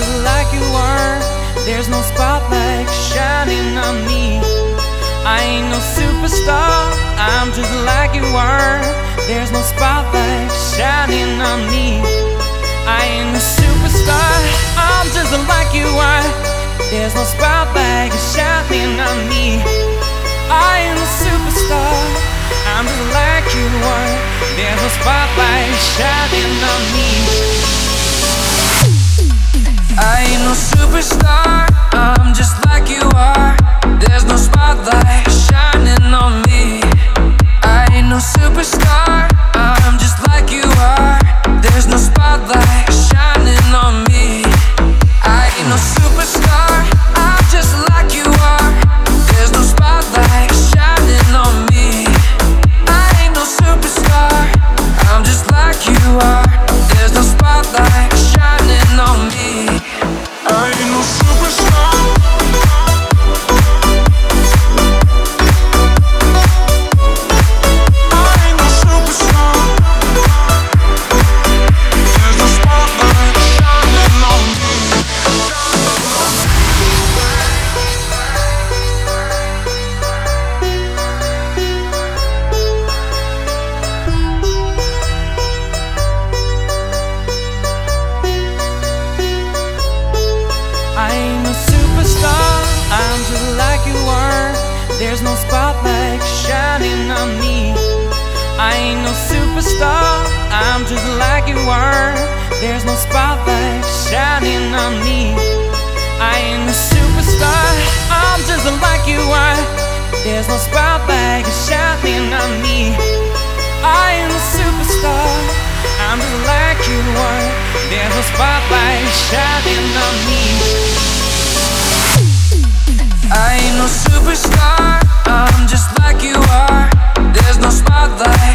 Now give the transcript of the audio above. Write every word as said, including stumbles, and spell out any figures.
just like you are. There's no spotlight shining on me. I ain't no superstar, I'm just like you are. There's no spotlight shining on me. I ain't no superstar, I'm just like you are. There's no spotlight shining on me. I ain't no superstar, I'm just like you are. There's no spotlight shining on me. I ain't no superstar, I'm just like you are. There's no spotlight shining on me. I ain't no superstar, I'm just like you are. There's no spotlight shining on me. I ain't no superstar, I'm just like you are. There's no spotlight shining on me. I ain't no superstar, I'm just like you are. There's no spotlight shining on me. I ain't no superstar. There's no spotlight shining on me. I ain't no superstar, I'm just like you are. There's no spotlight shining on me. I ain't no superstar, I'm just like you are. There's no spotlight shining on me. I ain't no superstar, I'm just like you are. There's no spotlight shining on me. I ain't no superstar, I'm just like you are. There's no spotlight